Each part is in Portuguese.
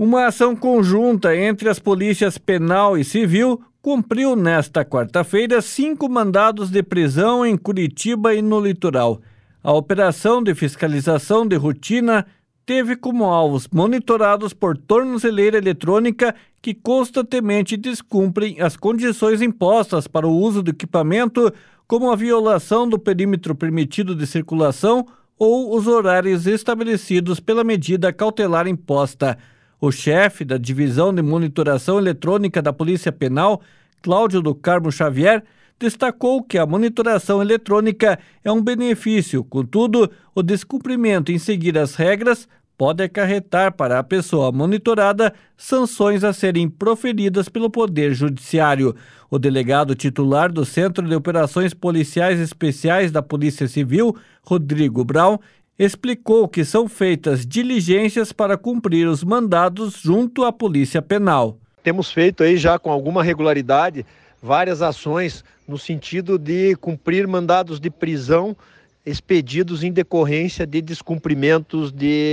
Uma ação conjunta entre as polícias penal e civil cumpriu nesta quarta-feira 5 mandados de prisão em Curitiba e no litoral. A operação de fiscalização de rotina teve como alvos monitorados por tornozeleira eletrônica que constantemente descumprem as condições impostas para o uso do equipamento, como a violação do perímetro permitido de circulação ou os horários estabelecidos pela medida cautelar imposta. O chefe da Divisão de Monitoração Eletrônica da Polícia Penal, Cláudio do Carmo Xavier, destacou que a monitoração eletrônica é um benefício, contudo, o descumprimento em seguir as regras pode acarretar para a pessoa monitorada sanções a serem proferidas pelo Poder Judiciário. O delegado titular do Centro de Operações Policiais Especiais da Polícia Civil, Rodrigo Brown, explicou que são feitas diligências para cumprir os mandados junto à Polícia Penal. Temos feito aí já com alguma regularidade várias ações no sentido de cumprir mandados de prisão expedidos em decorrência de descumprimentos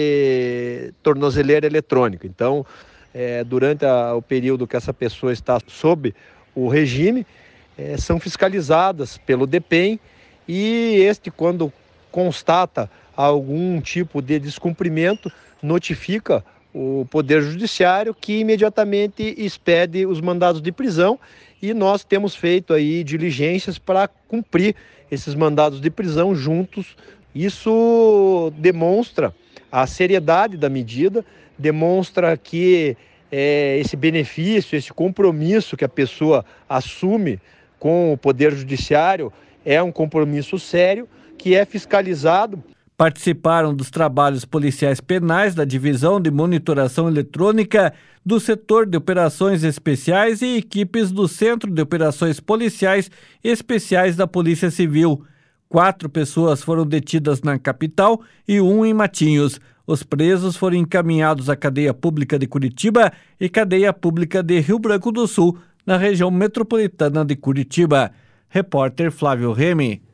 de tornozeleira eletrônica. Então, durante o período que essa pessoa está sob o regime, são fiscalizadas pelo DEPEN e quando constata algum tipo de descumprimento, notifica o Poder Judiciário, que imediatamente expede os mandados de prisão, e nós temos feito aí diligências para cumprir esses mandados de prisão juntos. Isso demonstra a seriedade da medida, demonstra que esse benefício, esse compromisso que a pessoa assume com o Poder Judiciário é um compromisso sério, que é fiscalizado. Participaram dos trabalhos policiais penais da Divisão de Monitoração Eletrônica, do Setor de Operações Especiais e equipes do Centro de Operações Policiais Especiais da Polícia Civil. 4 pessoas foram detidas na capital e 1 em Matinhos. Os presos foram encaminhados à Cadeia Pública de Curitiba e Cadeia Pública de Rio Branco do Sul, na região metropolitana de Curitiba. Repórter Flávio Remy.